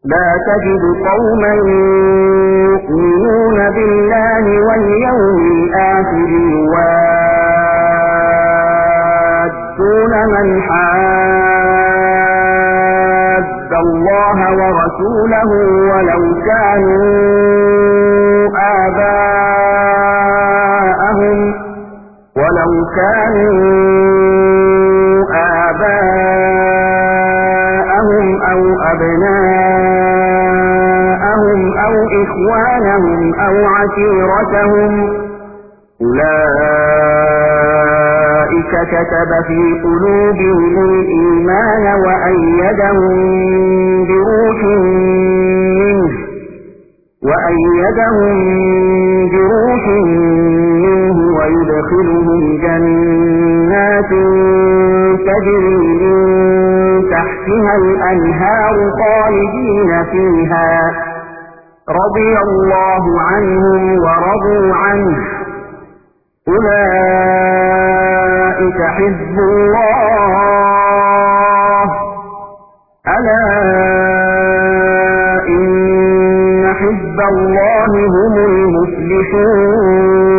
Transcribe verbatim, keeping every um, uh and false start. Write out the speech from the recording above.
لا تجد قوما يؤمنون بالله واليوم الآخر يوادون من حاد الله ورسوله ولو كانوا آباءهم ولو كانوا آباءهم أو أبناءهم أو إخوانهم أو عشيرتهم أولئك كتب في قلوبهم الإيمان وأيدهم بروح منه وأيدهم بروح منه ويدخلهم جنات تجري من تحتها الأنهار خالدين فيها رضي الله عنهم ورضوا عنه أولئك حزب الله ألا إن حزب الله هم المفلحون